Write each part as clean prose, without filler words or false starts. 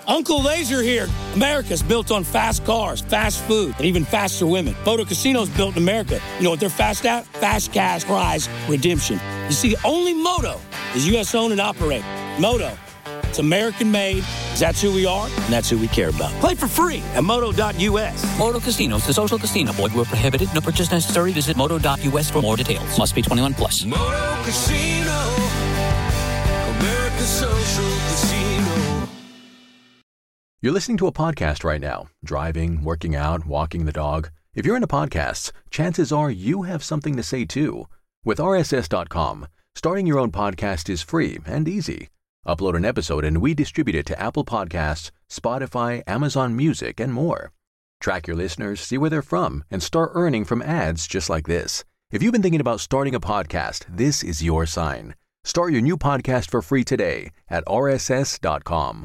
Uncle Laser here. America's built on fast cars, fast food, and even faster women. Moto Casino's built in America. You know what they're fast at? Fast cash prize redemption. You see, only Moto is U.S. owned and operated. Moto, it's American made, 'cause that's who we are, and that's who we care about. Play for free at moto.us. Moto Casinos, the social casino. Void where prohibited. No purchase necessary. Visit moto.us for more details. Must be 21 plus. Moto Casino, America's social casino. You're listening to a podcast right now, driving, working out, walking the dog. If you're into podcasts, chances are you have something to say too. With RSS.com, starting your own podcast is free and easy. Upload an episode and we distribute it to Apple Podcasts, Spotify, Amazon Music, and more. Track your listeners, see where they're from, and start earning from ads just like this. If you've been thinking about starting a podcast, this is your sign. Start your new podcast for free today at RSS.com.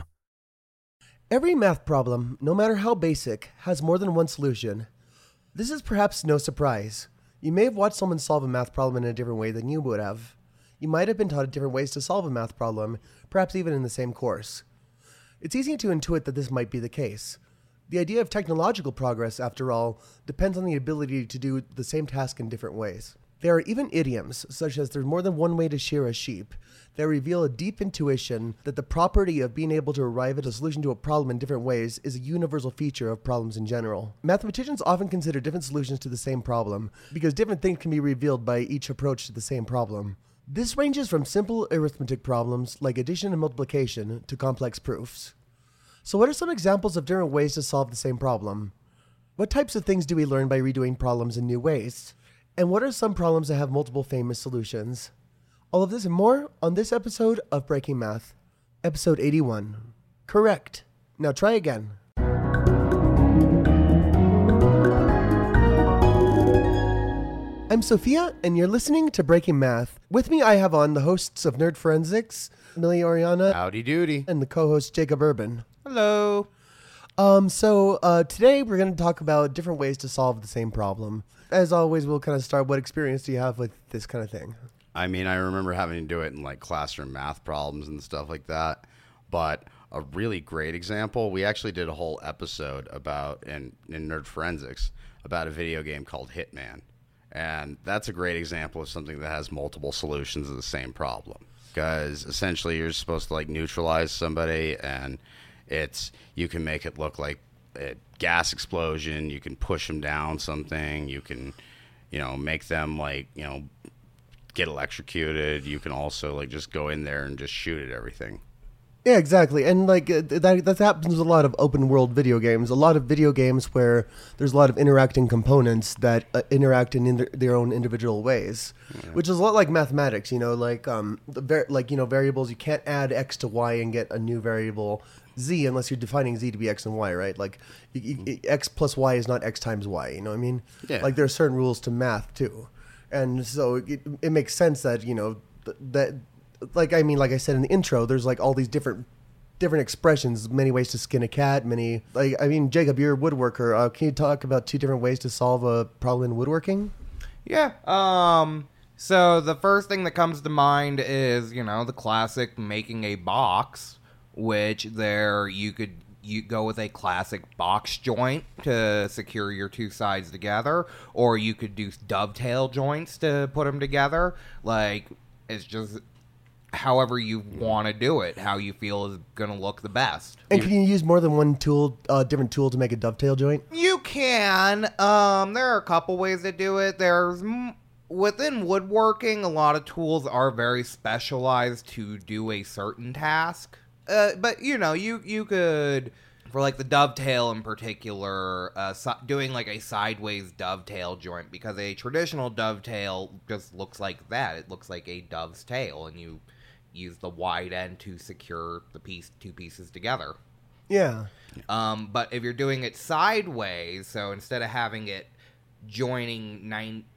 Every math problem, no matter how basic, has more than one solution. This is perhaps no surprise. You may have watched someone solve a math problem in a different way than you would have. You might have been taught different ways to solve a math problem, perhaps even in the same course. It's easy to intuit that this might be the case. The idea of technological progress, after all, depends on the ability to do the same task in different ways. There are even idioms, such as there's more than one way to shear a sheep, that reveal a deep intuition that the property of being able to arrive at a solution to a problem in different ways is a universal feature of problems in general. Mathematicians often consider different solutions to the same problem, because different things can be revealed by each approach to the same problem. This ranges from simple arithmetic problems like addition and multiplication to complex proofs. So what are some examples of different ways to solve the same problem? What types of things do we learn by redoing problems in new ways? And what are some problems that have multiple famous solutions? All of this and more on this episode of Breaking Math. Episode 81. Correct. Now try again. I'm Sophia, and you're listening to Breaking Math. With me, I have on the hosts of Nerd Forensics, Millie Oriana. Howdy doody. And the co-host, Jacob Urban. Hello. Today we're going to talk about different ways to solve the same problem. As always, we'll kind of start, what experience do you have with this kind of thing? I mean, I remember having to do it in like classroom math problems and stuff like that. But a really great example, we actually did a whole episode about in Nerd Forensics about a video game called Hitman. And that's a great example of something that has multiple solutions of the same problem. Because essentially you're supposed to like neutralize somebody, and you can make it look like a gas explosion, you can push them down something, you can, make them like, get electrocuted. You can also like just go in there and just shoot at everything. Yeah, exactly. And like that happens with a lot of open world video games. A lot of video games where there's a lot of interacting components that interact in their own individual ways, which is a lot like mathematics. Variables. You can't add x to y and get a new variable z unless you're defining z to be x and y, right? Like x plus y is not x times y. You know what I mean? Yeah. Like there are certain rules to math too, and so it makes sense that like I said in the intro, there's like all these different expressions, many ways to skin a cat, Jacob, you're a woodworker. Can you talk about two different ways to solve a problem in woodworking? Yeah. So the first thing that comes to mind is, the classic making a box, which you go with a classic box joint to secure your two sides together, or you could do dovetail joints to put them together. Like, it's just however you want to do it, how you feel is going to look the best. And can you use more than one different tool to make a dovetail joint? You can. There are a couple ways to do it. Within woodworking, a lot of tools are very specialized to do a certain task. But, you could, for like the dovetail in particular, doing like a sideways dovetail joint, because a traditional dovetail just looks like that. It looks like a dove's tail, and you use the wide end to secure the two pieces together. Yeah. But if you're doing it sideways, so instead of having it joining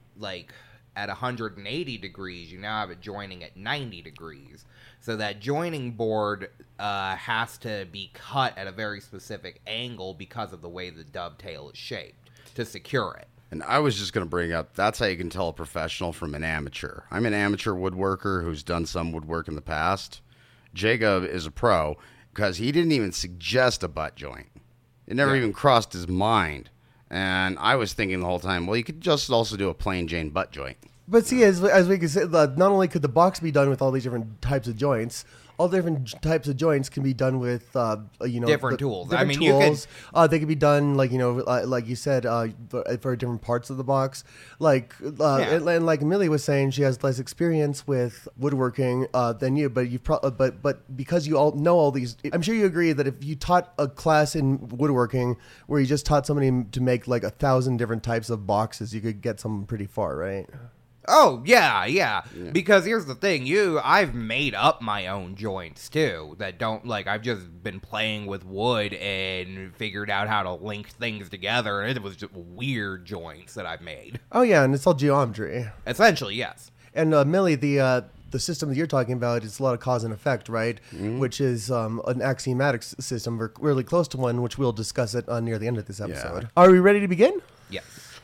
at 180 degrees, you now have it joining at 90 degrees. So that joining board has to be cut at a very specific angle because of the way the dovetail is shaped to secure it. And I was just going to bring up, that's how you can tell a professional from an amateur. I'm an amateur woodworker who's done some woodwork in the past. Jacob is a pro, because he didn't even suggest a butt joint. It never even crossed his mind. And I was thinking the whole time, well, you could just also do a plain Jane butt joint. But see, as we can say, not only could the box be done with all these different types of joints, all different types of joints can be done with, Different tools. Different I mean, you tools. They can be done, like you said, for different parts of the box. And like Millie was saying, she has less experience with woodworking than you. But but because you all know all these, I'm sure you agree that if you taught a class in woodworking where you just taught somebody to make like 1,000 different types of boxes, you could get something pretty far, right? Oh, yeah. Because here's the thing, I've made up my own joints, too, that don't, I've just been playing with wood and figured out how to link things together, and it was just weird joints that I've made. Oh, yeah, and it's all geometry. Essentially, yes. And Millie, the system that you're talking about is a lot of cause and effect, right? Mm-hmm. Which is an axiomatic system. We're really close to one, which we'll discuss it near the end of this episode. Yeah. Are we ready to begin? Yes.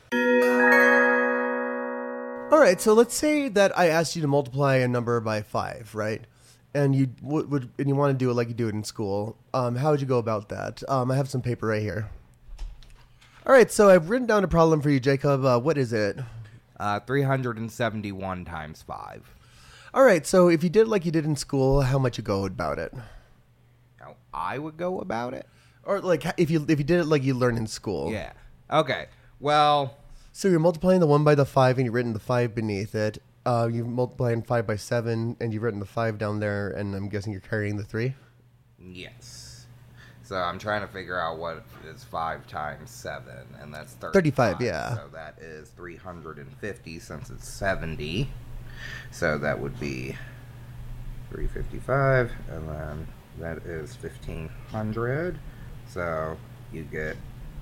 All right, so let's say that I asked you to multiply a number by 5, right? And you would and you want to do it like you do it in school. How would you go about that? I have some paper right here. All right, so I've written down a problem for you, Jacob. What is it? 371 times 5. All right, so if you did it like you did in school, how much you go about it? How I would go about it? Or like if you did it like you learned in school. Yeah. Okay. Well, so you're multiplying the 1 by the 5, and you've written the 5 beneath it. You're multiplying 5 by 7, and you've written the 5 down there, and I'm guessing you're carrying the 3? Yes. So I'm trying to figure out what is 5 times 7, and that's 35, yeah. So that is 350 since it's 70. So that would be 355, and then that is 1,500. So you get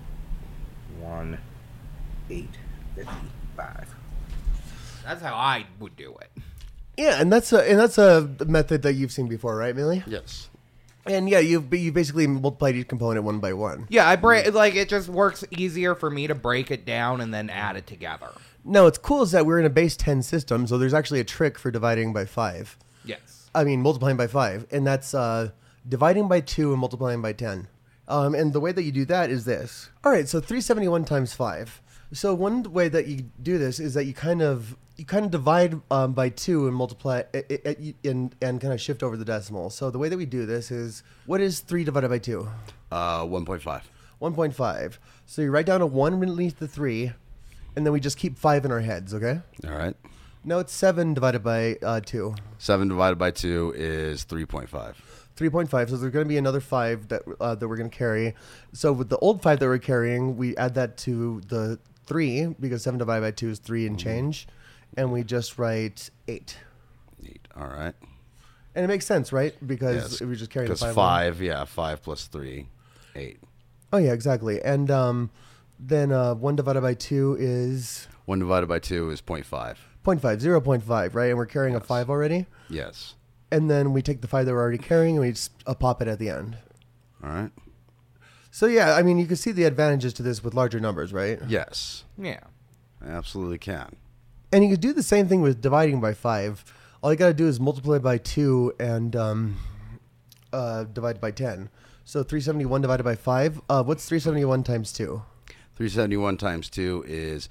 1,855. That's how I would do it. Yeah, and that's a method that you've seen before, right, Millie? Yes. And yeah, you basically multiplied each component 1 by 1. Yeah, it just works easier for me to break it down and then add it together. No, what's cool is that we're in a base 10 system, so there's actually a trick for dividing by 5. Yes. I mean, multiplying by 5, and that's dividing by 2 and multiplying by 10. And the way that you do that is this. All right, so 371 times 5. So one way that you do this is that you kind of divide by 2 and multiply and kind of shift over the decimal. So the way that we do this is, what is 3 divided by 2? 1.5. 1.5. So you write down a 1 beneath the 3, and then we just keep 5 in our heads, okay? All right. No, it's 7 divided by 2. 7 divided by 2 is 3.5. 3.5. So there's going to be another 5 that we're going to carry. So with the old 5 that we're carrying, we add that to the 3, because 7 divided by 2 is 3 and change. And we just write 8. 8. All right. And it makes sense, right? Because we just carry the 5. Because 5, 5 plus 3, 8. Oh, yeah, exactly. And then 1 divided by 2 is... 1 divided by 2 is 0.5. 0.5, right? And we're carrying a 5 already? Yes. And then we take the 5 that we're already carrying, and we just pop it at the end. All right. So, yeah, I mean, you can see the advantages to this with larger numbers, right? Yes. Yeah. I absolutely can. And you could do the same thing with dividing by 5. All you got to do is multiply by 2 and divide by 10. So 371 divided by 5. What's 371 times 2? 371 times 2 is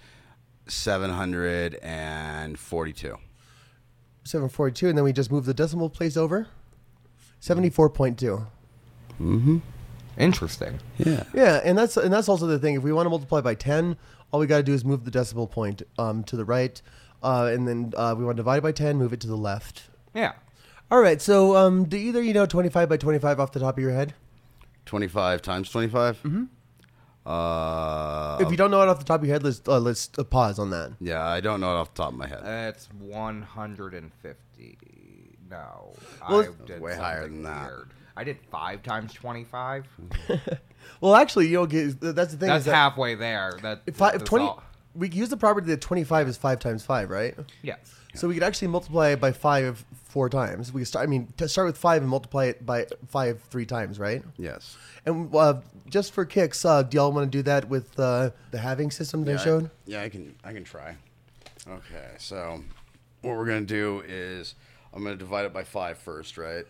742. 742, and then we just move the decimal place over. 74.2. Mm-hmm. Interesting. Yeah. Yeah, and that's also the thing. If we want to multiply by 10, all we got to do is move the decimal point to the right, and then we want to divide by 10, move it to the left. Yeah. All right. So do either you know 25 by 25 off the top of your head? 25 times 25. Mm-hmm. If you don't know it off the top of your head, let's pause on that. Yeah, I don't know it off the top of my head. It's 150. No. Well, I did way higher than that. weird. I did 5 times 25. Well, actually, you know, that's the thing. That's halfway there. That's 20. all. We use the property that 25 is 5 times 5, right? Yes. So we could actually multiply it by 5 4 times. We could start with 5 and multiply it by 5 3 times, right? Yes. And just for kicks, do y'all want to do that with the halving system they showed? I can try. Okay, so what we're gonna do is I'm gonna divide it by 5 first, right?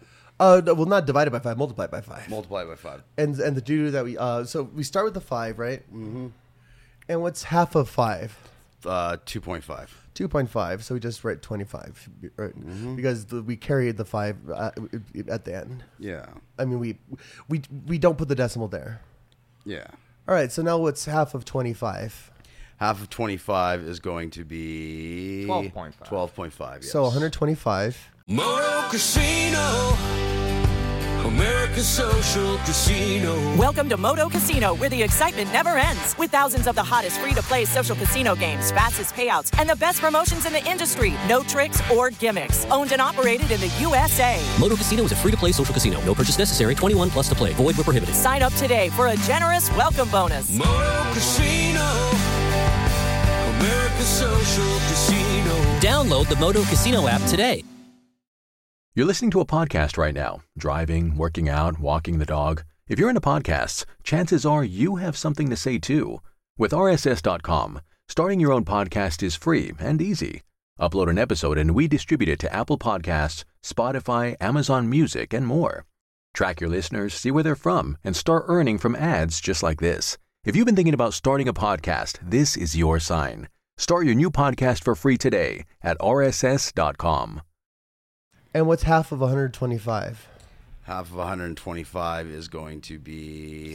Well, not divided by 5, multiplied by 5. Multiply by 5. And the due that we so we start with the 5, right? Mm-hmm. And what's half of 5? 2.5. 2.5. So we just write 25, right? Mm-hmm. Because we carried the 5 at the end. Yeah. I mean, we don't put the decimal there. Yeah. All right. So now what's half of 25? Half of 25 is going to be 12.5. 12.5. Yes. So 125. Moto Casino, America's social casino. Welcome to Moto Casino, where the excitement never ends. With thousands of the hottest free-to-play social casino games, fastest payouts, and the best promotions in the industry. No tricks or gimmicks. Owned and operated in the USA. Moto Casino is a free-to-play social casino. No purchase necessary. 21 plus to play. Void where prohibited. Sign up today for a generous welcome bonus. Moto Casino, America's social casino. Download the Moto Casino app today. You're listening to a podcast right now, driving, working out, walking the dog. If you're into podcasts, chances are you have something to say too. With RSS.com, starting your own podcast is free and easy. Upload an episode and we distribute it to Apple Podcasts, Spotify, Amazon Music, and more. Track your listeners, see where they're from, and start earning from ads just like this. If you've been thinking about starting a podcast, this is your sign. Start your new podcast for free today at RSS.com. And what's half of 125? Half of 125 is going to be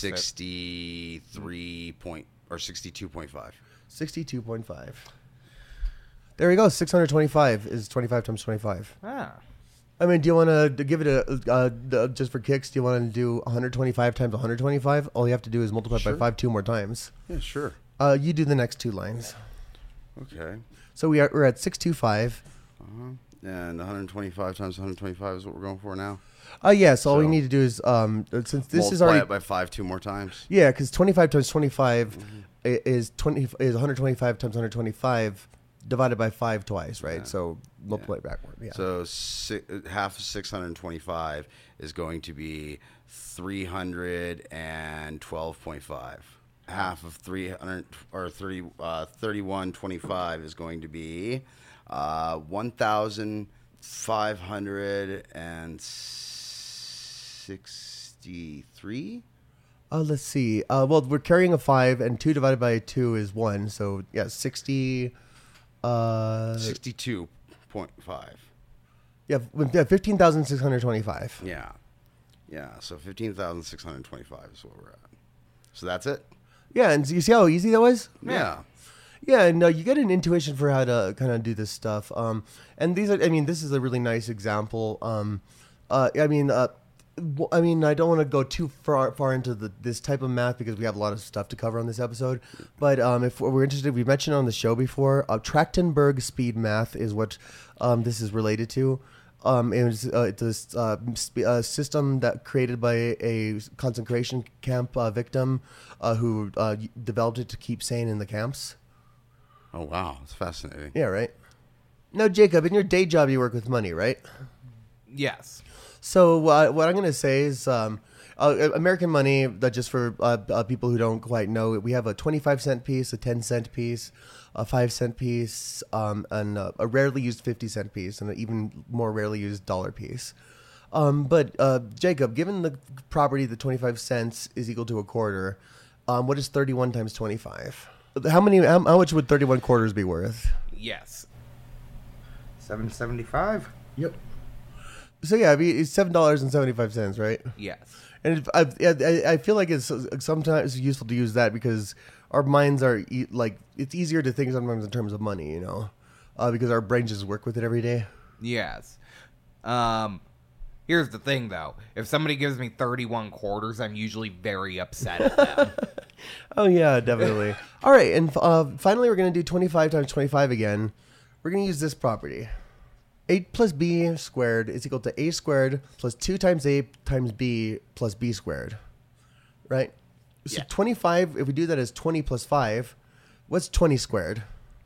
62.5. 62.5. There we go. 625 is 25 times 25. Ah. I mean, do you want to give it a just for kicks? Do you want to do 125 times 125? All you have to do is multiply by 5 2 more times. Yeah, sure. You do the next 2 lines. Okay. So we're at 625. And 125 times 125 is what we're going for now. Yeah. So all we need to do is since this is already multiply it by 5 2 more times. Yeah, because 25 times 25 is 125 times 125 divided by 5 twice, right? Yeah. So multiply it backward. Yeah. So half of 625 is going to be 312.5. Half of 300 or 3125 is going to be 1,563. Let's see. Well, we're carrying a 5, and 2 divided by 2 is 1. So yeah, 60. 62.5. Yeah, 15,625. Yeah. So 15,625 is what we're at. So that's it. Yeah, and you see how easy that was? Yeah. Yeah, and you get an intuition for how to kind of do this stuff. And these are, I mean, this is a really nice example. I don't want to go too far into this type of math because we have a lot of stuff to cover on this episode. But if we're interested, we mentioned on the show before, Trachtenberg speed math is what this is related to. It's a system that created by a concentration camp victim who developed it to keep sane in the camps. Oh, wow. That's fascinating. Yeah, right? Now, Jacob, in your day job, you work with money, right? Yes. So what I'm going to say is American money, just for people who don't quite know, we have a 25-cent piece, a 10-cent piece, a 5-cent piece, and a rarely used 50-cent piece, and an even more rarely used dollar piece. But Jacob, given the property that 25 cents is equal to a quarter, what is 31 times 25? How much would 31 quarters be worth? Yes. $7.75. Yep. So yeah, I mean, it's $7.75, right? Yes. And I feel like it's sometimes useful to use that because our minds are it's easier to think sometimes in terms of money, you know, because our brains just work with it every day. Yes. Here's the thing, though. If somebody gives me 31 quarters, I'm usually very upset at them. Oh, yeah, definitely. All right, and finally, we're going to do 25 times 25 again. We're going to use this property. 8 plus b squared is equal to a squared plus 2 times a times b plus b squared, right? So 25, if we do that as 20 plus 5, what's 20 squared?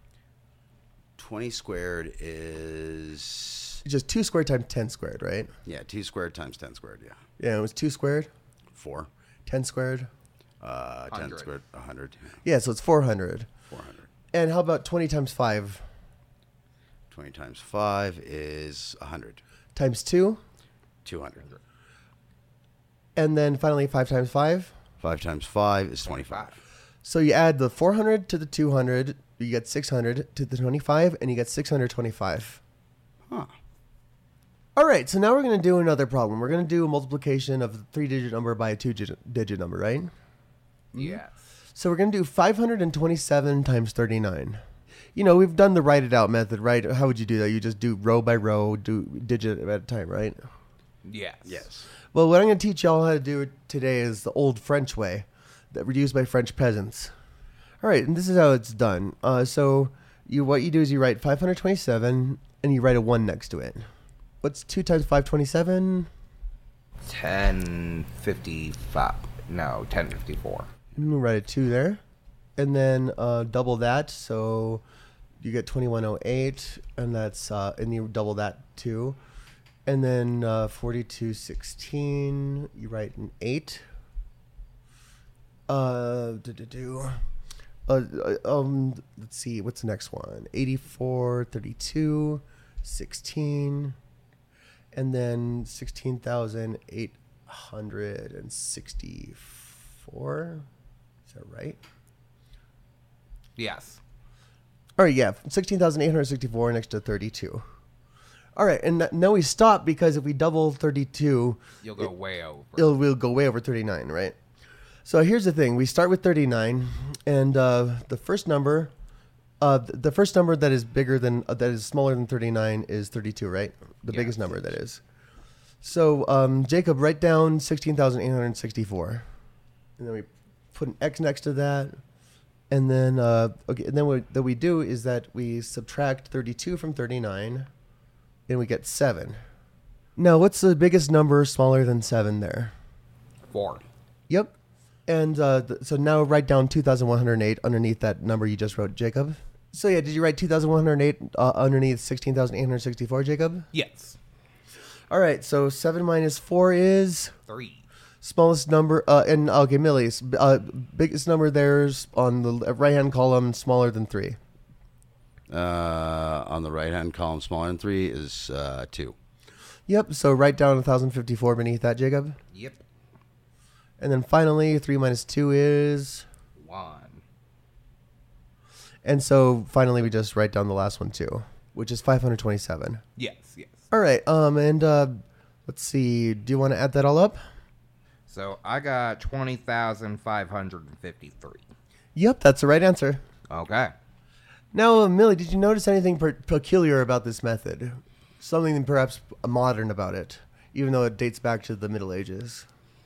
20 squared is... Just 2 squared times 10 squared, right? Yeah, 2 squared times 10 squared, yeah. Yeah, it was 2 squared? 4. 10 squared? 10 squared, 100. Yeah, so it's 400. 400. And how about 20 times 5? 20 times 5 is 100. Times 2? 200. And then finally 5 times 5. 5 times 5 is 25. So you add the 400 to the 200, you get 600 to the 25, and you get 625. Huh. All right, so now we're going to do another problem. We're going to do a multiplication of a 3-digit number by a 2-digit number, right? Yes. So we're going to do 527 times 39. You know, we've done the write it out method, right? How would you do that? You just do row by row, do digit at a time, right? Yes. Yes. Well, what I'm going to teach y'all how to do today is the old French way that were used by French peasants. All right, and this is how it's done. So what you do is you write 527 and you write a 1 next to it. What's 2 times 527? 1055. No, 1054. I'm going to write a 2 there. And then double that, so you get 2108, and that's and you double that too. And then 4216, you write an 8. Let's see, what's the next one? 8432, 16, and then 16,864. Is that right? Yes. All right, yeah, 16,864 next to 32. All right, and now we stop because if we double 32, You'll go way over. we'll go way over 39, right? So here's the thing: we start with 39, and the first number that is bigger than that is smaller than 39 is 32, right? The biggest number that is. So Jacob, write down 16,864, and then we put an X next to that. And then, and then what we do is that we subtract 32 from 39, and we get 7. Now, what's the biggest number smaller than 7 there? 4. Yep. And so now write down 2,108 underneath that number you just wrote, Jacob. So yeah, did you write 2,108 underneath 16,864, Jacob? Yes. All right, so 7 minus 4 is? 3. Smallest number, and okay, Millie's biggest number there's on the right-hand column, smaller than 3. On the right-hand column, smaller than 3 is 2. Yep, so write down 1,054 beneath that, Jacob. Yep. And then finally, 3 minus 2 is? 1. And so finally, we just write down the last one too, which is 527. Yes, yes. All right, and let's see, do you want to add that all up? So I got 20,553. Yep, that's the right answer. Okay. Now, Millie, did you notice anything peculiar about this method? Something perhaps modern about it, even though it dates back to the Middle Ages?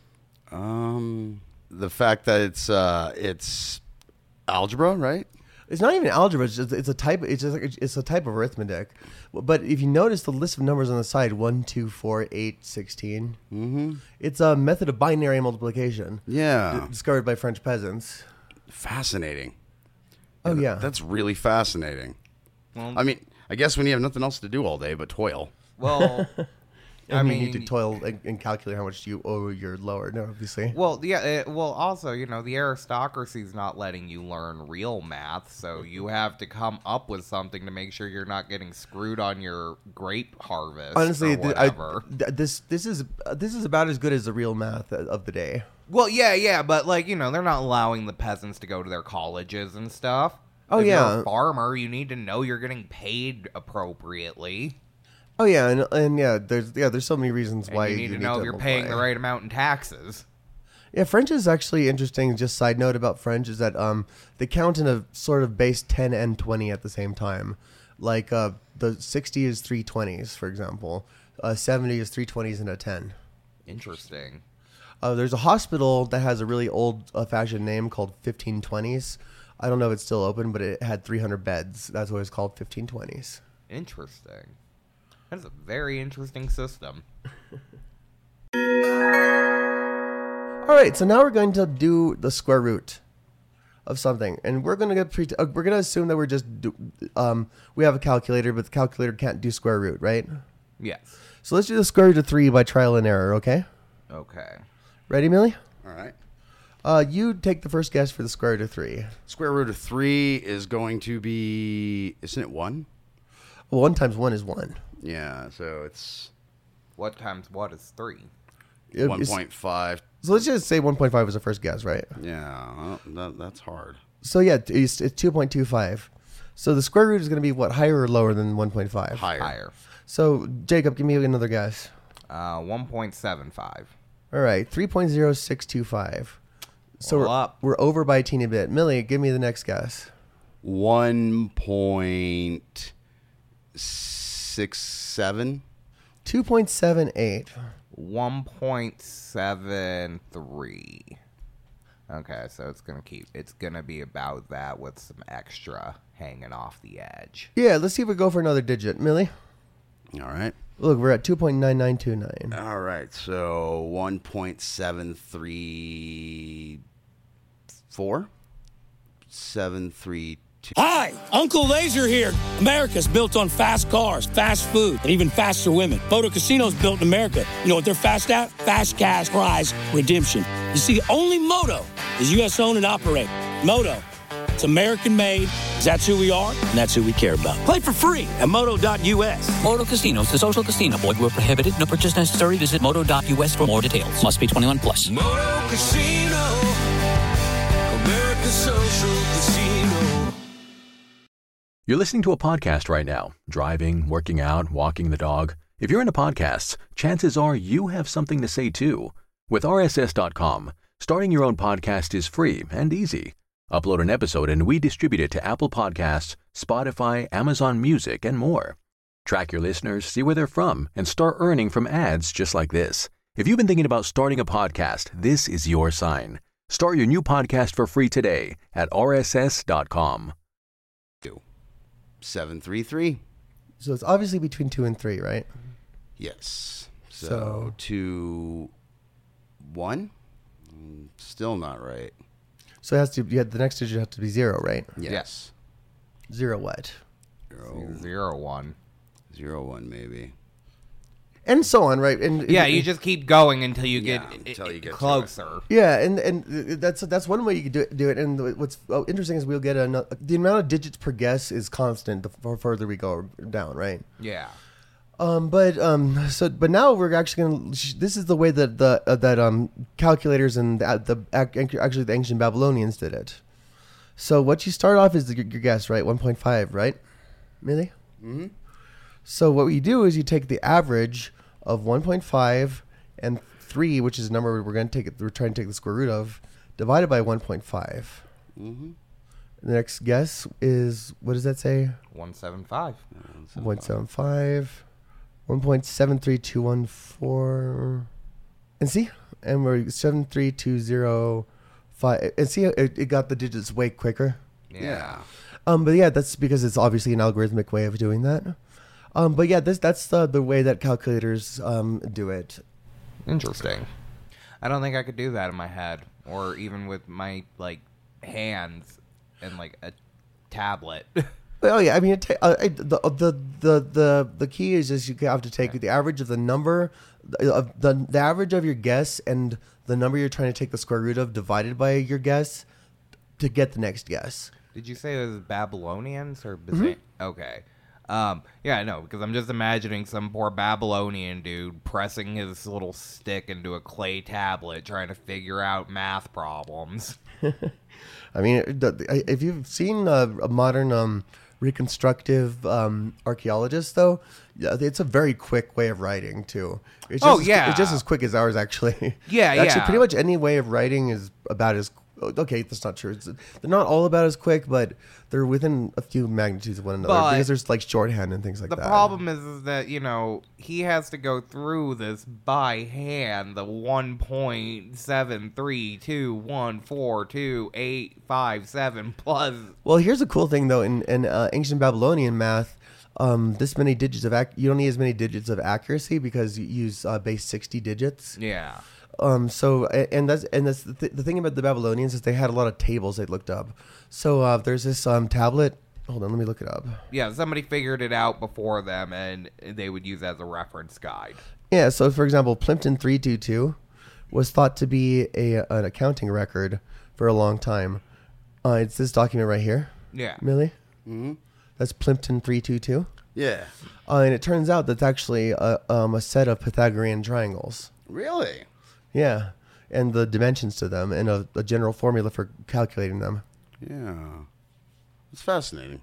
The fact that it's algebra, right? It's not even algebra. It's a type. It's a type of arithmetic. But if you notice the list of numbers on the side, 1, 2, 4, 8, 16. Mm-hmm. It's a method of binary multiplication. Yeah. Discovered by French peasants. Fascinating. Oh yeah. That's really fascinating. Well, I mean, I guess when you have nothing else to do all day but toil. Well, I mean, you need to toil and calculate how much you owe your lower. No, obviously. well, yeah. Also, the aristocracy's not letting you learn real math, so you have to come up with something to make sure you're not getting screwed on your grape harvest. Honestly, or whatever. this is about as good as the real math of the day. Well, yeah, but they're not allowing the peasants to go to their colleges and stuff. Oh, if yeah. you're a farmer, you need to know you're getting paid appropriately. Oh yeah, and there's so many reasons why you need to know if you're paying the right amount in taxes. Yeah, French is actually interesting. Just side note about French is that they count in a sort of base 10 and 20 at the same time. Like the 60 is 3 20s, for example. 70 is 3 20s and a 10. Interesting. There's a hospital that has a really old-fashioned name called 1520s. I don't know if it's still open, but it had 300 beds. That's why it's called 1520s. Interesting. That is a very interesting system. All right, so now we're going to do the square root of something, and we're going to assume that we have a calculator, but the calculator can't do square root, right? Yes. So let's do the square root of 3 by trial and error, okay? Okay. Ready, Millie? All right. You take the first guess for the square root of 3. Square root of 3 is going to be, isn't it 1? Well, 1 times 1 is 1. Yeah, so it's What times what is 3? 1.5. So let's just say 1.5 was the first guess, right? Yeah, that's hard. So yeah, it's 2.25. So the square root is going to be what, higher or lower than 1.5? Higher. So Jacob, give me another guess. 1.75. All right, 3.0625. So Well, we're over by a teeny bit. Millie, give me the next guess. 1.67. 2.78. 1.73. Okay, so it's gonna be about that with some extra hanging off the edge. Yeah, let's see if we go for another digit. Millie? All right. Look, we're at 2.9929. All right. So 1.734. 732. Hi, Uncle Laser here. America's built on fast cars, fast food, and even faster women. Moto Casino's built in America. You know what they're fast at? Fast cash prize redemption. You see, only Moto is U.S. owned and operated. Moto, it's American made. That's who we are, and that's who we care about. Play for free at moto.us. Moto Casinos, the social casino. Void where prohibited. No purchase necessary. Visit moto.us for more details. Must be 21 plus. Moto Casino, America's social casino. You're listening to a podcast right now. Driving, working out, walking the dog. If you're into podcasts, chances are you have something to say too. With RSS.com, starting your own podcast is free and easy. Upload an episode and we distribute it to Apple Podcasts, Spotify, Amazon Music, and more. Track your listeners, see where they're from, and start earning from ads just like this. If you've been thinking about starting a podcast, this is your sign. Start your new podcast for free today at RSS.com. 733. So it's obviously between 2 and 3, right? Yes. So- So 2, 1. Still not right. So it has to. Yeah, the next digit has to be 0, right? Yes. 0 what? 0, 1. 0, 1 maybe. And so on, right? And Yeah, you just keep going until you Yeah, get until you get to it. closer. Yeah, and that's one way you could do it. And what's interesting is we'll get the amount of digits per guess is constant the further we go down, right? Yeah. But now we're actually gonna. This is the way that the calculators and actually the ancient Babylonians did it. So what you start off is your guess, right? 1.5, right? Millie? Mm-hmm. So what you do is you take the average of 1.5 and 3, which is a number we're trying to take the square root of, divided by 1.5. Mm-hmm. The next guess is, what does that say? 175. 1.75, 1.73214, and see, and we're 73205, and see, it got the digits way quicker. Yeah. But yeah, that's because it's obviously an algorithmic way of doing that. But yeah, that's the way that calculators do it. Interesting. I don't think I could do that in my head, or even with my hands and a tablet. Oh yeah, I mean, the key is just you have to take the average of the number, the average of your guess and the number you're trying to take the square root of divided by your guess to get the next guess. Did you say it was Babylonians or Byzant? Okay. Yeah, I know, because I'm just imagining some poor Babylonian dude pressing his little stick into a clay tablet trying to figure out math problems. I mean, if you've seen a modern reconstructive archaeologist, though, yeah, it's a very quick way of writing too. It's just it's just as quick as ours, actually. Actually, pretty much any way of writing is about as. Okay, that's not true. They're not all about as quick, but they're within a few magnitudes of one another because there's shorthand and things like that. The problem is that, he has to go through this by hand, the 1.7321428557 plus. Well, here's a cool thing, though. In ancient Babylonian math, this many digits of you don't need as many digits of accuracy because you use base 60 digits. Yeah. That's the thing about the Babylonians is they had a lot of tables they looked up. So there's this tablet. Hold on, let me look it up. Yeah, somebody figured it out before them, and they would use it as a reference guide. Yeah, so for example, Plimpton 322 was thought to be an accounting record for a long time. It's this document right here. Yeah. Millie? Mm-hmm. That's Plimpton 322. Yeah. And it turns out that's actually a set of Pythagorean triangles. Really? Yeah, and the dimensions to them and a general formula for calculating them. Yeah. It's fascinating.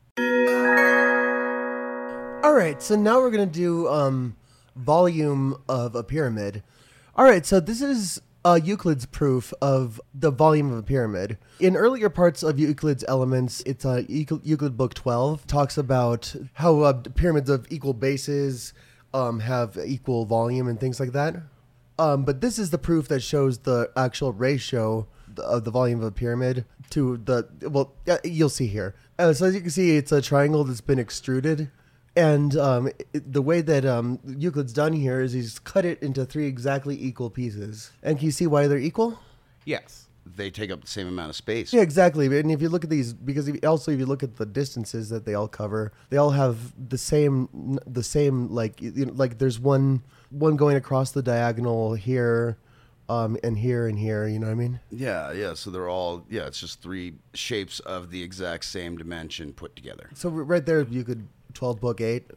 All right, so now we're going to do volume of a pyramid. All right, so this is Euclid's proof of the volume of a pyramid. In earlier parts of Euclid's Elements, it's Euclid Book 12, talks about how pyramids of equal bases have equal volume and things like that. But this is the proof that shows the actual ratio of the volume of a pyramid to the, well, you'll see here. So as you can see, it's a triangle that's been extruded. And the way that Euclid's done here is he's cut it into 3 exactly equal pieces. And can you see why they're equal? Yes. They take up the same amount of space. Yeah, exactly. And if you look at these, because if you look at the distances that they all cover, they all have the same like, you know, like there's one going across the diagonal here, and here and here. You know what I mean? Yeah. So they're all, it's just 3 shapes of the exact same dimension put together. So right there, Euclid 12 Book 8,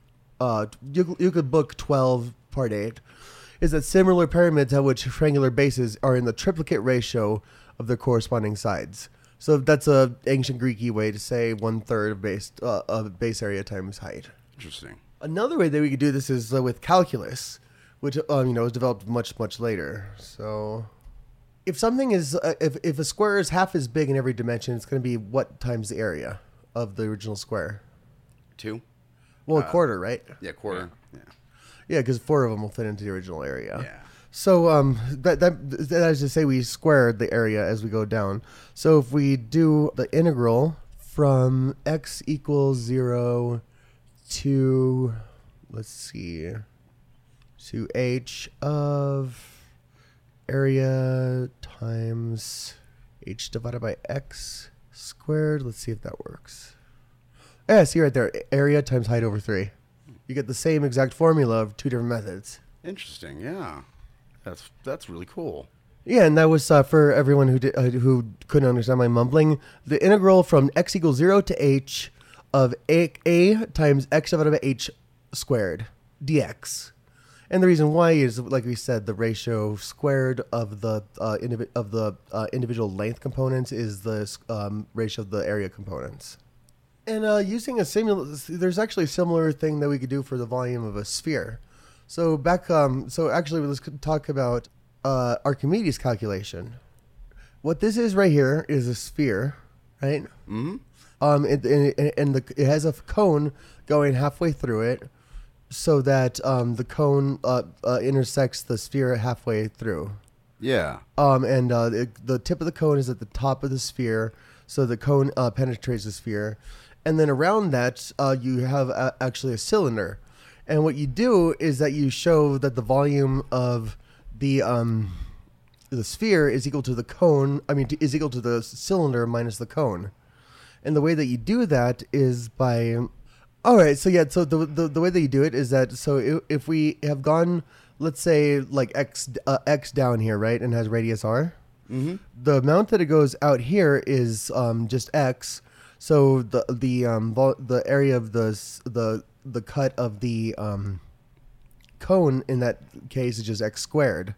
Euclid Book 12 Part 8, is that similar pyramids have which triangular bases are in the triplicate ratio of their corresponding sides. So that's a ancient Greek-y way to say 1/3 of base area times height. Interesting. Another way that we could do this is with calculus, which was developed much later. So if something is if a square is half as big in every dimension, it's going to be what times the area of the original square? 2? Well, a quarter, right? Yeah, quarter. Yeah, because 4 of them will fit into the original area. Yeah. So that is to say we squared the area as we go down. So if we do the integral from x equals 0 to, let's see, to h of area times h divided by x squared. Let's see if that works. Yeah, see right there, area times height over 3. You get the same exact formula of 2 different methods. Interesting. Yeah, that's really cool. Yeah, and that was for everyone who couldn't understand my mumbling. The integral from x equals 0 to h of a times x divided by h squared dx. And the reason why is, like we said, the ratio squared of the individual length components is the ratio of the area components. And using a there's actually a similar thing that we could do for the volume of a sphere. So actually let's talk about Archimedes' calculation. What this is right here is a sphere, right? Mm-hmm. It has a cone going halfway through it, so that the cone intersects the sphere halfway through. Yeah. The tip of the cone is at the top of the sphere, so the cone penetrates the sphere. And then around that, you have actually a cylinder. And what you do is that you show that the volume of the sphere is equal to the cone. Is equal to the cylinder minus the cone. And the way that you do that is by, all right. So yeah. So the way that you do it is that, so if we have gone, let's say like x down here, right, and has radius r. Mm-hmm. The amount that it goes out here is just x. So the area of the cut of the cone in that case is just x squared.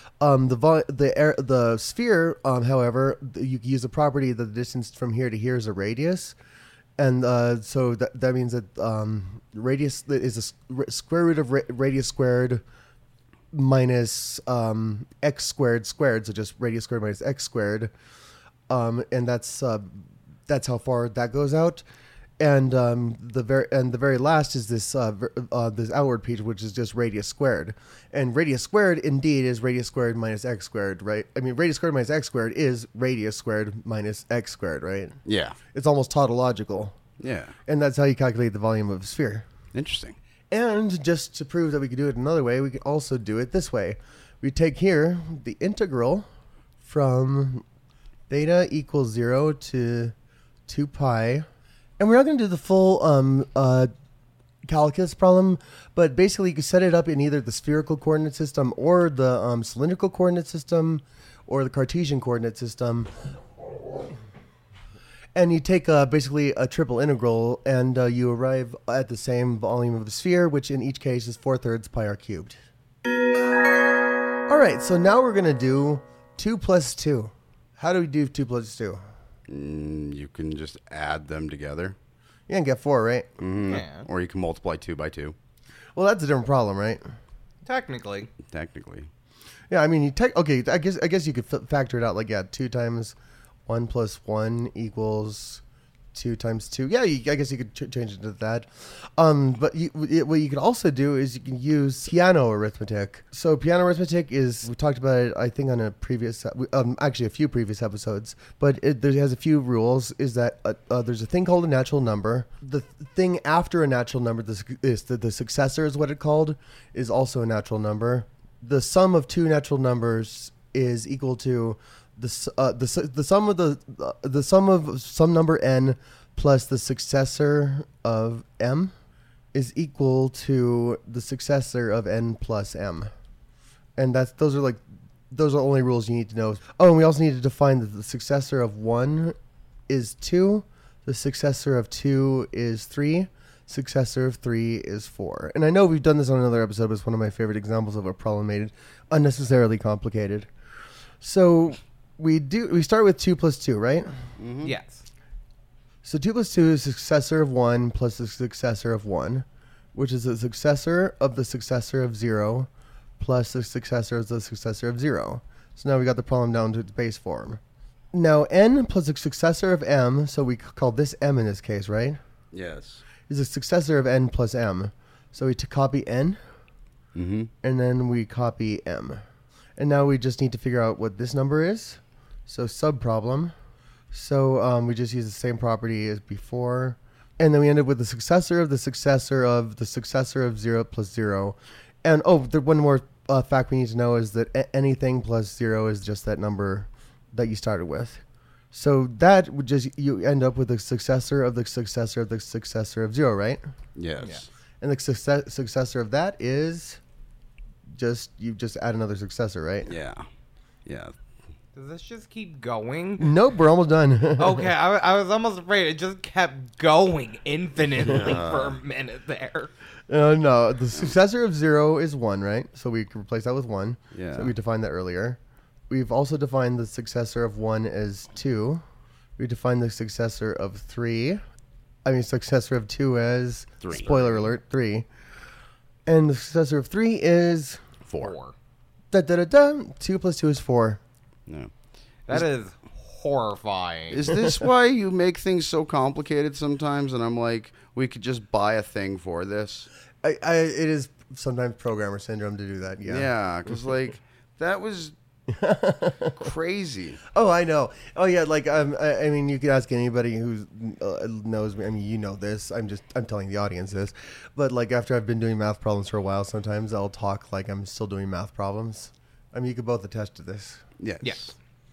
The sphere, however, you can use the property that the distance from here to here is a radius, and so that means that radius is a square root of radius squared minus x squared, so just radius squared minus x squared, and that's how far that goes out. And the very last is this outward piece, which is just radius squared. And radius squared indeed is radius squared minus x squared, right? I mean, radius squared minus x squared is radius squared minus x squared, right? Yeah. It's almost tautological. Yeah. And that's how you calculate the volume of a sphere. Interesting. And just to prove that we can do it another way, we can also do it this way. We take here the integral from theta equals 0 to 2 pi. And we're not going to do the full calculus problem, but basically you can set it up in either the spherical coordinate system or the cylindrical coordinate system or the Cartesian coordinate system. And you take basically a triple integral, and you arrive at the same volume of the sphere, which in each case is 4/3 pi r cubed. All right, so now we're going to do 2 plus 2. How do we do 2 plus 2? You can just add them together. You can get 4, right? Yeah. Or you can multiply 2 by 2. Well, that's a different problem, right? Technically. Yeah, I mean, okay. I guess you could factor it out. Like, 2 times 1 plus 1 equals 2 times 2. Yeah, I guess you could change it to that. But what you could also do is you can use piano arithmetic. So piano arithmetic we talked about it, I think, on a previous, actually a few previous episodes. But it has a few rules. Is that there's a thing called a natural number. The thing after a natural number, the successor is what it's called, is also a natural number. The sum of 2 natural numbers is equal to the sum of some number n plus the successor of m is equal to the successor of n plus m, and those are only rules you need to know. Oh, and we also need to define that the successor of 1 is 2, the successor of 2 is 3, successor of 3 is 4. And I know we've done this on another episode, but it's one of my favorite examples of a problem made it unnecessarily complicated. So we start with 2 plus 2, right? Mm-hmm. Yes. So 2 plus 2 is the successor of 1 plus the successor of 1, which is the successor of the successor of 0 plus the successor of the successor of 0. So now we got the problem down to its base form. Now n plus the successor of m, so we call this m in this case, right? Yes. Is the successor of n plus m. So we copy n, Mm-hmm. and then we copy m. And now we just need to figure out what this number is. So subproblem. So we just use the same property as before. And then we end up with the successor of the successor of the successor of 0 plus 0. And one more fact we need to know is that anything plus 0 is just that number that you started with. So that would you end up with the successor of the successor of the successor of 0, right? Yes. Yeah. And the successor of that is you just add another successor, right? Yeah. Yeah. Does this just keep going? Nope, we're almost done. Okay, I was almost afraid it just kept going infinitely for a minute there. No, the successor of 0 is 1, right? So we can replace that with 1. Yeah. So we defined that earlier. We've also defined the successor of 1 as 2. We defined the successor of 3. Successor of 2 as 3. Spoiler alert, 3. And the successor of 3 is 4. 2 plus 2 is 4. No. That is horrifying. Is this why you make things so complicated sometimes? And I'm like, we could just buy a thing for this. It is sometimes programmer syndrome to do that. Yeah. Yeah, because that was crazy. Oh, I know. Oh, yeah. You could ask anybody who knows me. You know this. I'm telling the audience this. But after I've been doing math problems for a while, sometimes I'll talk like I'm still doing math problems. You could both attest to this. Yes. Yes.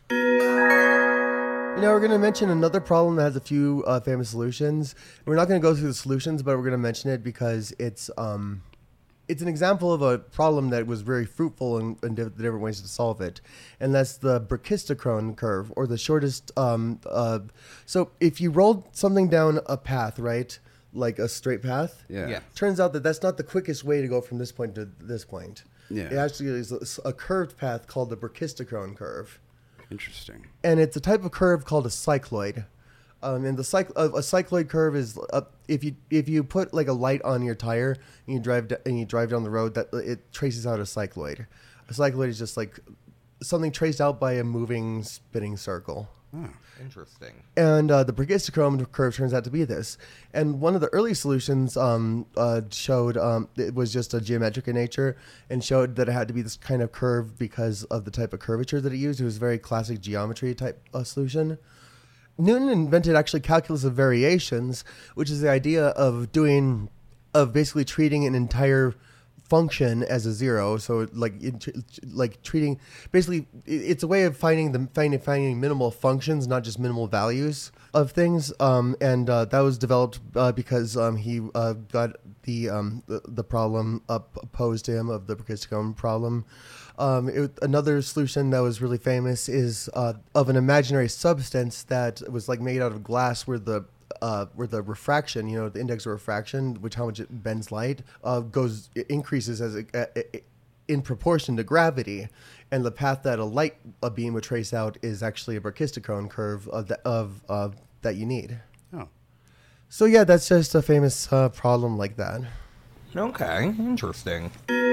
We're going to mention another problem that has a few famous solutions. We're not going to go through the solutions, but we're going to mention it because it's an example of a problem that was very fruitful in different ways to solve it. And that's the Brachistochrone curve, or the shortest. So if you rolled something down a path, right, like a straight path, Yeah. turns out that that's not the quickest way to go from this point to this point. Yeah. It actually is a curved path called the Brachistochrone curve. Interesting. And it's a type of curve called a cycloid. And a cycloid curve is if you put a light on your tire and you drive down the road, that it traces out a cycloid. A cycloid is just something traced out by a moving, spinning circle. Oh. Interesting. And the Brachistochrone curve turns out to be this. And one of the early solutions showed it was just a geometric in nature, and showed that it had to be this kind of curve because of the type of curvature that it used. It was a very classic geometry type solution. Newton invented actually calculus of variations, which is the idea of basically treating an entire function as a zero. So treating, basically it's a way of finding minimal functions, not just minimal values of things. And that was developed because he got the problem posed to him of the Brachistochrone problem Another solution that was really famous is of an imaginary substance that was like made out of glass, where the refraction, the index of refraction, which how much it bends light, increases as in proportion to gravity, and the path that a beam would trace out is actually a brachistochrone curve that you need. Oh, so yeah, that's just a famous problem like that. Okay, interesting.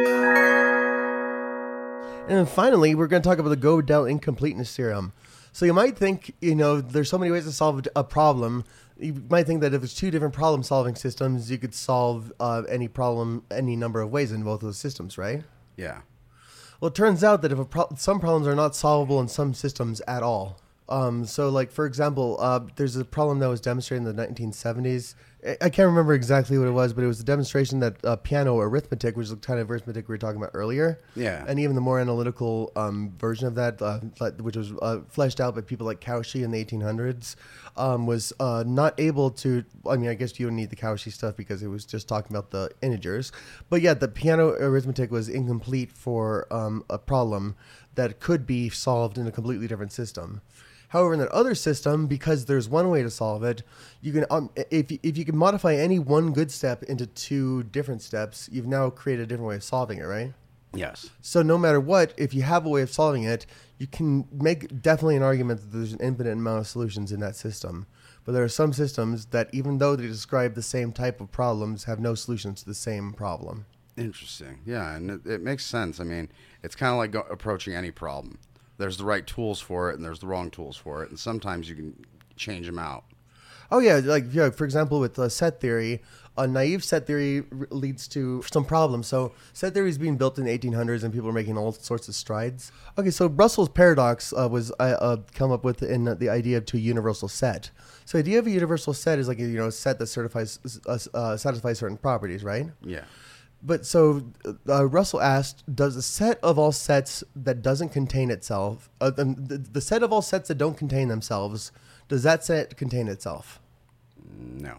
And then finally, we're going to talk about the Gödel incompleteness theorem. So you might think, there's so many ways to solve a problem. You might think that if it's two different problem-solving systems, you could solve any problem any number of ways in both of those systems, right? yeah. Well, it turns out that some problems are not solvable in some systems at all. So, like, for example, there's a problem that was demonstrated in the 1970s. I can't remember exactly what it was, but it was a demonstration that piano arithmetic, which is the kind of arithmetic we were talking about earlier, Yeah. and even the more analytical version of that, which was fleshed out by people like Cauchy in the 1800s, was not able to. I mean, I guess you don't need the Cauchy stuff because it was just talking about the integers. But yeah, the piano arithmetic was incomplete for a problem that could be solved in a completely different system. However, in that other system, because there's one way to solve it, you can if you can modify any one good step into two different steps, you've now created a different way of solving it, right? Yes. So no matter what, if you have a way of solving it, you can make definitely an argument that there's an infinite amount of solutions in that system. But there are some systems that, even though they describe the same type of problems, have no solutions to the same problem. Interesting. Yeah, and it makes sense. I mean, it's kind of like approaching any problem. There's the right tools for it, and there's the wrong tools for it, and sometimes you can change them out. Oh yeah, for example, with set theory, a naive set theory leads to some problems. So set theory is being built in the 1800s, and people are making all sorts of strides. Okay, so Russell's paradox was come up with in the idea of a universal set. So the idea of a universal set is like a set that satisfies certain properties, right? Yeah. But so Russell asked, does a set of all sets that doesn't contain itself, the set of all sets that don't contain themselves, does that set contain itself? No.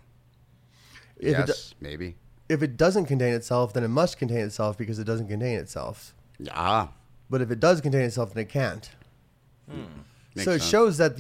Yes, maybe. If it doesn't contain itself, then it must contain itself because it doesn't contain itself. Ah. But if it does contain itself, then it can't. Makes So it sense. shows that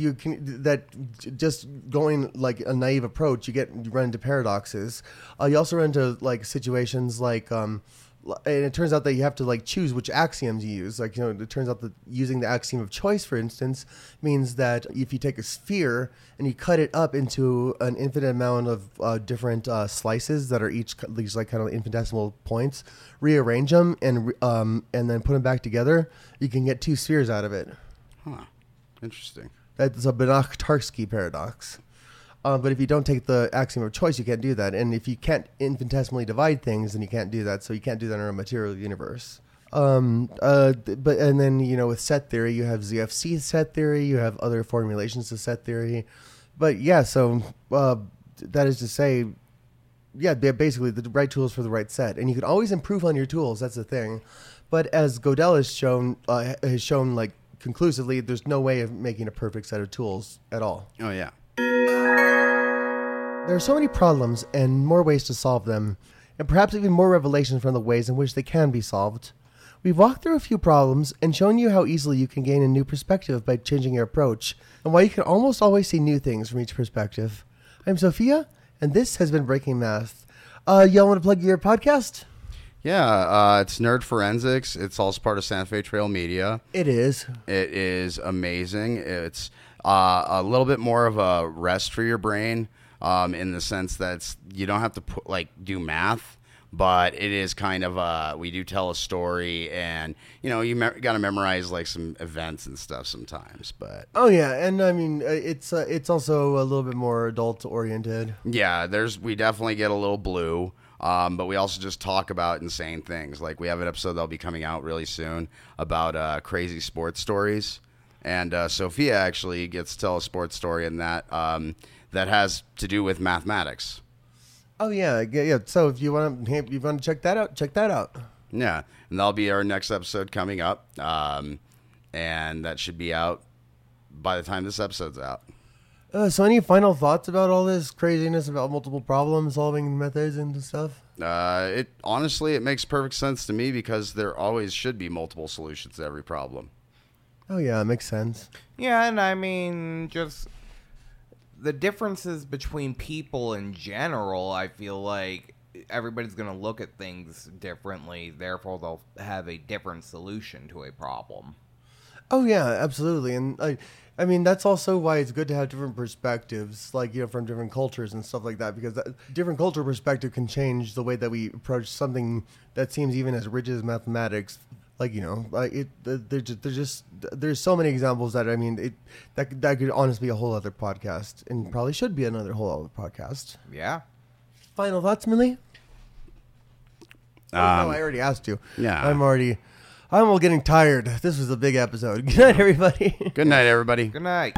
just going like a naive approach, you run into paradoxes. You also run into like situations like, and it turns out that you have to like choose which axioms you use. Like, it turns out that using the axiom of choice, for instance, means that if you take a sphere and you cut it up into an infinite amount of different slices that are each these like kind of infinitesimal points, rearrange them and then put them back together, you can get two spheres out of it. Huh. Interesting. That's a Banach-Tarski paradox. But if you don't take the axiom of choice, you can't do that. And if you can't infinitesimally divide things, then you can't do that. So you can't do that in a material universe. Then with set theory, you have ZFC set theory. You have other formulations of set theory. But yeah, so that is to say, yeah, they're basically the right tools for the right set. And you can always improve on your tools. That's the thing. But as Gödel has shown like conclusively, there's no way of making a perfect set of tools at all. Oh, yeah. There are so many problems and more ways to solve them, and perhaps even more revelations from the ways in which they can be solved. We've walked through a few problems and shown you how easily you can gain a new perspective by changing your approach, and why you can almost always see new things from each perspective. I'm Sophia, and this has been Breaking Math. Y'all want to plug your podcast? Yeah, it's Nerd Forensics. It's also part of Santa Fe Trail Media. It is. It is amazing. It's a little bit more of a rest for your brain in the sense that you don't have to do math, but it is kind of we do tell a story, and you got to memorize like some events and stuff sometimes. But oh yeah, and I mean it's also a little bit more adult oriented. Yeah, we definitely get a little blue. But we also just talk about insane things. Like we have an episode that'll be coming out really soon about crazy sports stories. And Sophia actually gets to tell a sports story in that that has to do with mathematics. Oh, yeah. So if you want to check that out, check that out. Yeah, and that'll be our next episode coming up. And that should be out by the time this episode's out. So any final thoughts about all this craziness about multiple problem solving methods and stuff? It honestly, it makes perfect sense to me because there always should be multiple solutions to every problem. Oh yeah, it makes sense. Yeah, and I mean, just the differences between people in general, I feel like everybody's going to look at things differently, therefore they'll have a different solution to a problem. Oh yeah, absolutely. And I mean, that's also why it's good to have different perspectives, like, from different cultures and stuff like that, because different cultural perspective can change the way that we approach something that seems even as rigid as mathematics. Like, there's so many examples that, I mean, that could honestly be a whole other podcast, and probably should be another whole other podcast. Yeah. Final thoughts, Millie? No, I already asked you. Yeah. I'm all getting tired. This was a big episode. Good night, everybody. Good night, everybody. Good night.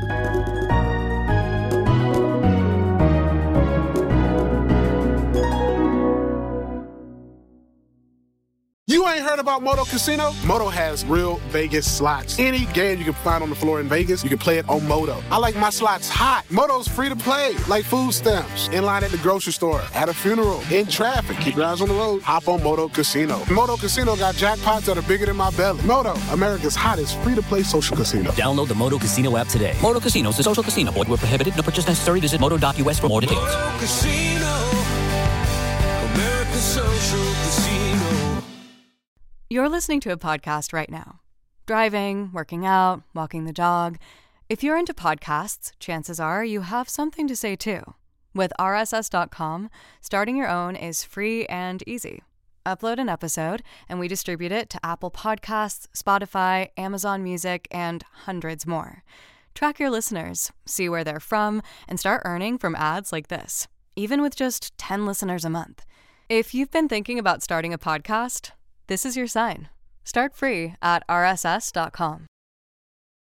You ain't heard about Moto Casino? Moto has real Vegas slots. Any game you can find on the floor in Vegas, you can play it on Moto. I like my slots hot. Moto's free to play, like food stamps. In line at the grocery store, at a funeral, in traffic. Keep your eyes on the road. Hop on Moto Casino. Moto Casino got jackpots that are bigger than my belly. Moto, America's hottest free-to-play social casino. Download the Moto Casino app today. Moto Casino is a social casino. Void where prohibited. No purchase necessary. Visit moto.us for more details. Moto Casino, America's social casino. You're listening to a podcast right now. Driving, working out, walking the dog. If you're into podcasts, chances are you have something to say too. With RSS.com, starting your own is free and easy. Upload an episode, and we distribute it to Apple Podcasts, Spotify, Amazon Music, and hundreds more. Track your listeners, see where they're from, and start earning from ads like this, even with just 10 listeners a month. If you've been thinking about starting a podcast, this is your sign. Start free at rss.com.